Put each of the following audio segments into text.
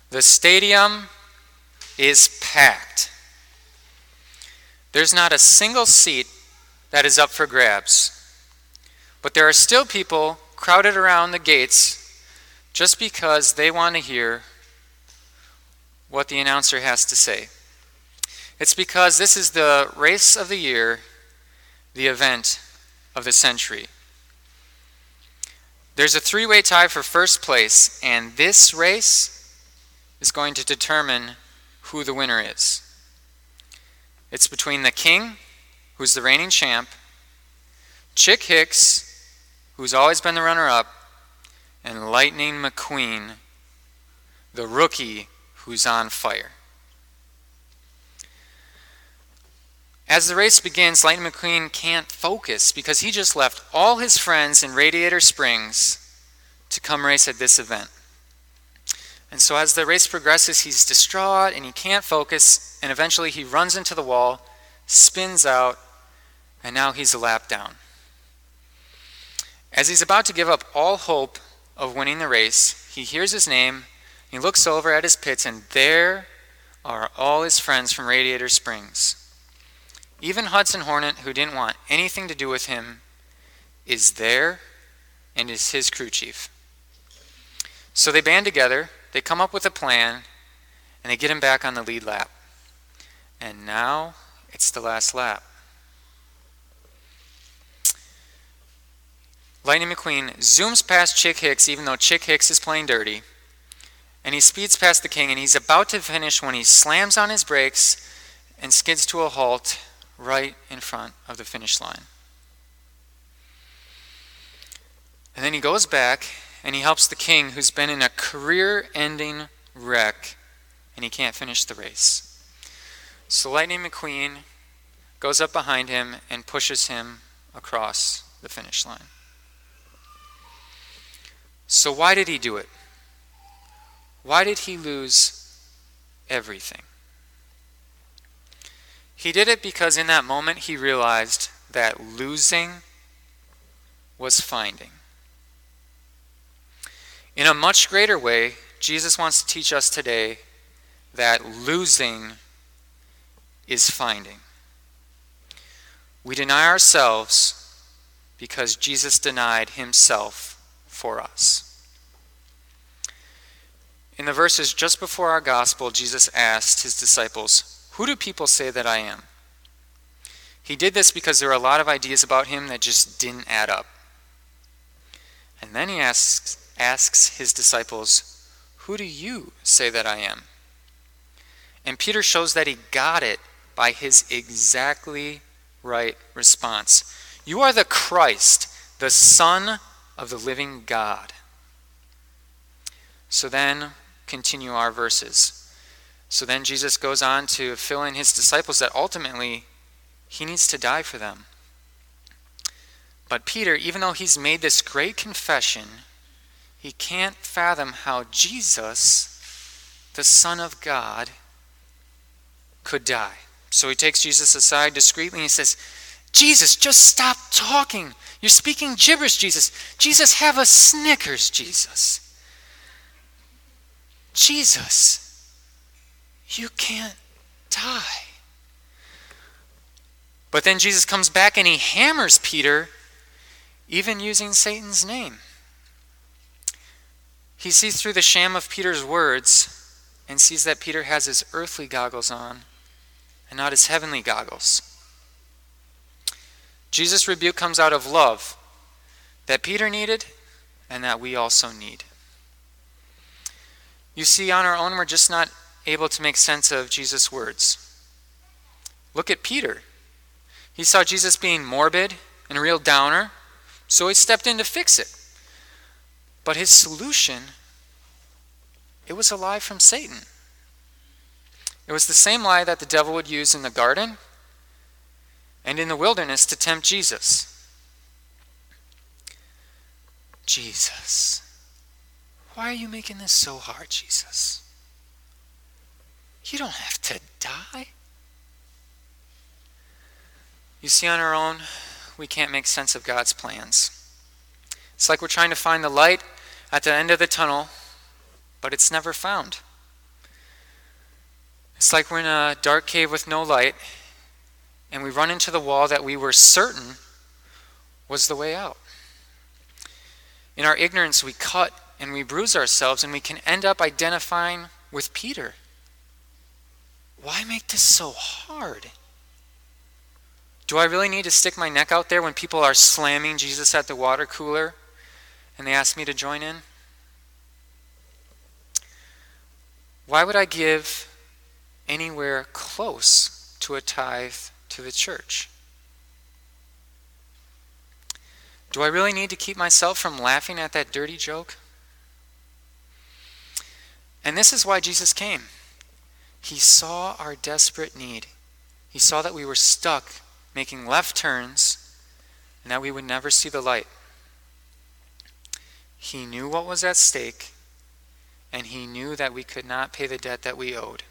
The stadium is packed. There's not a single seat that is up for grabs. But there are still people crowded around the gates just because they want to hear what the announcer has to say. It's because this is the race of the year, the event of the century. There's a three-way tie for first place, and this race is going to determine who the winner is. It's between the King, who's the reigning champ, Chick Hicks, who's always been the runner-up, and Lightning McQueen, the rookie who's on fire. As the race begins, Lightning McQueen can't focus because he just left all his friends in Radiator Springs to come race at this event. And so as the race progresses, he's distraught and he can't focus, and eventually he runs into the wall, spins out, and now he's a lap down. As he's about to give up all hope of winning the race, he hears his name, he looks over at his pits, and there are all his friends from Radiator Springs. Even Hudson Hornet, who didn't want anything to do with him, is there and is his crew chief. So they band together, they come up with a plan, and they get him back on the lead lap. And now it's the last lap. Lightning McQueen zooms past Chick Hicks, even though Chick Hicks is playing dirty, and he speeds past the King, and he's about to finish when he slams on his brakes and skids to a halt right in front of the finish line. And then he goes back and he helps the King, who's been in a career-ending wreck, and he can't finish the race. So Lightning McQueen goes up behind him and pushes him across the finish line. So why did he do it? Why did he lose everything? He did it because in that moment he realized that losing was finding. In a much greater way, Jesus wants to teach us today that losing is finding. We deny ourselves because Jesus denied himself for us. In the verses just before our gospel, Jesus asked his disciples, "Who do people say that I am?" He did this because there were a lot of ideas about him that just didn't add up. And then he asks his disciples, "Who do you say that I am?" And Peter shows that he got it by his exactly right response. "You are the Christ, the Son of the living God." So then, continue our verses. So then Jesus goes on to fill in his disciples that ultimately he needs to die for them. But Peter, even though he's made this great confession, he can't fathom how Jesus, the Son of God, could die. So he takes Jesus aside discreetly and he says, "Jesus, just stop talking. You're speaking gibberish, Jesus. Jesus, have a Snickers, Jesus. Jesus, you can't die." But then Jesus comes back and he hammers Peter, even using Satan's name. He sees through the sham of Peter's words and sees that Peter has his earthly goggles on and not his heavenly goggles. Jesus' rebuke comes out of love that Peter needed and that we also need. You see, on our own, we're just not able to make sense of Jesus' words. Look at Peter. He saw Jesus being morbid and a real downer, so he stepped in to fix it. But his solution, it was a lie from Satan. It was the same lie that the devil would use in the garden and in the wilderness to tempt Jesus. "Jesus, why are you making this so hard, Jesus? You don't have to die." You see, on our own, we can't make sense of God's plans. It's like we're trying to find the light at the end of the tunnel, but it's never found. It's like we're in a dark cave with no light, and we run into the wall that we were certain was the way out. In our ignorance, we cut and we bruise ourselves, and we can end up identifying with Peter. Why make this so hard? Do I really need to stick my neck out there when people are slamming Jesus at the water cooler and they ask me to join in? Why would I give anywhere close to a tithe to the church? Do I really need to keep myself from laughing at that dirty joke? And this is why Jesus came. He saw our desperate need. He saw that we were stuck making left turns and that we would never see the light. He knew what was at stake, and he knew that we could not pay the debt that we owed.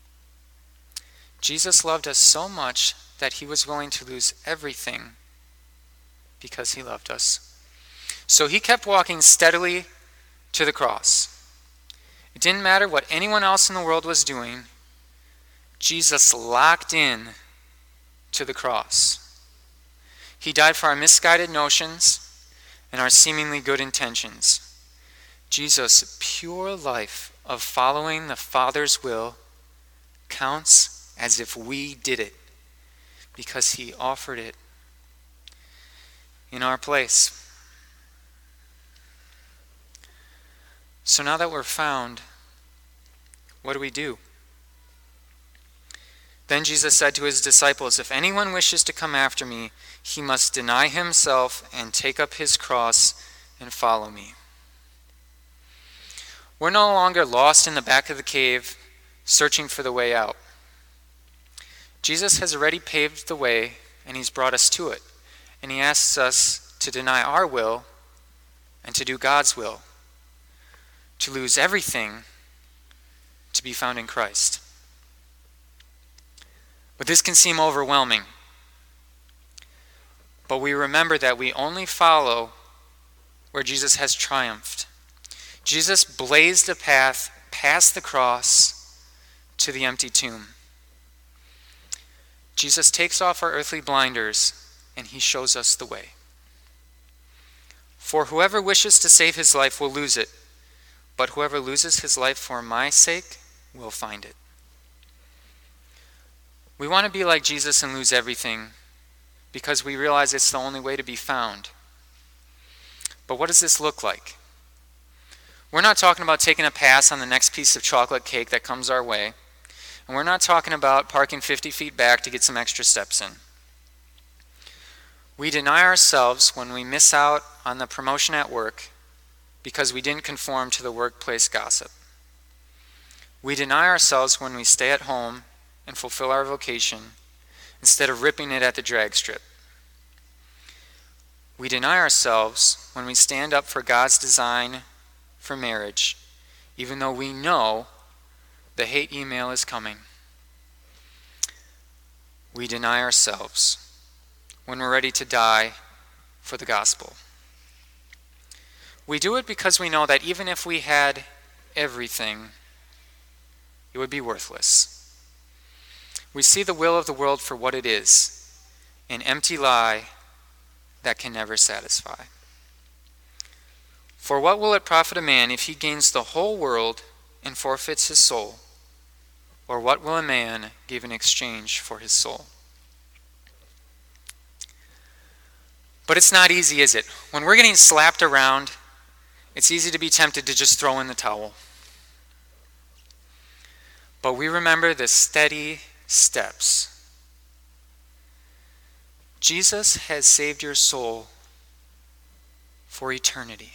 Jesus loved us so much that he was willing to lose everything because he loved us. So he kept walking steadily to the cross. It didn't matter what anyone else in the world was doing. Jesus locked in to the cross. He died for our misguided notions and our seemingly good intentions. Jesus' pure life of following the Father's will counts as if we did it because he offered it in our place. So now that we're found, what do we do? Then Jesus said to his disciples, "If anyone wishes to come after me, he must deny himself and take up his cross and follow me." We're no longer lost in the back of the cave, searching for the way out. Jesus has already paved the way, and he's brought us to it. And he asks us to deny our will and to do God's will, to lose everything to be found in Christ. But this can seem overwhelming. But we remember that we only follow where Jesus has triumphed. Jesus blazed a path past the cross to the empty tomb. Jesus takes off our earthly blinders and he shows us the way. For whoever wishes to save his life will lose it, but whoever loses his life for my sake will find it. We want to be like Jesus and lose everything because we realize it's the only way to be found. But what does this look like? We're not talking about taking a pass on the next piece of chocolate cake that comes our way. And we're not talking about parking 50 feet back to get some extra steps in. We deny ourselves when we miss out on the promotion at work because we didn't conform to the workplace gossip. We deny ourselves when we stay at home and fulfill our vocation instead of ripping it at the drag strip. We deny ourselves when we stand up for God's design for marriage, even though we know the hate email is coming. We deny ourselves when we're ready to die for the gospel. We do it because we know that even if we had everything, it would be worthless. We see the will of the world for what it is, an empty lie that can never satisfy. For what will it profit a man if he gains the whole world and forfeits his soul? Or what will a man give in exchange for his soul? But it's not easy, is it? When we're getting slapped around, it's easy to be tempted to just throw in the towel. But we remember the steady steps. Jesus has saved your soul for eternity.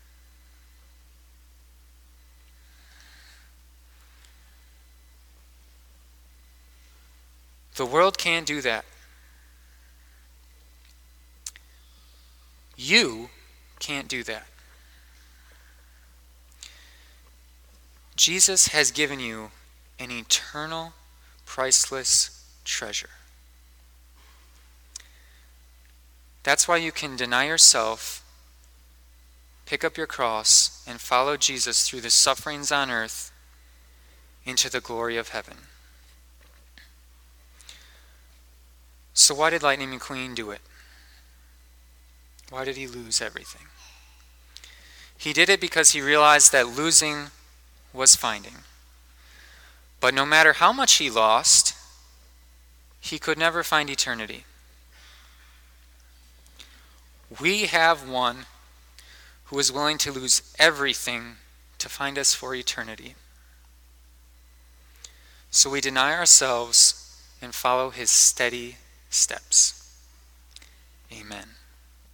The world can't do that. You can't do that. Jesus has given you an eternal, priceless treasure. That's why you can deny yourself, pick up your cross, and follow Jesus through the sufferings on earth into the glory of heaven. So why did Lightning McQueen do it? Why did he lose everything? He did it because he realized that losing was finding. But no matter how much he lost, he could never find eternity. We have one who is willing to lose everything to find us for eternity. So we deny ourselves and follow his steady steps. Amen.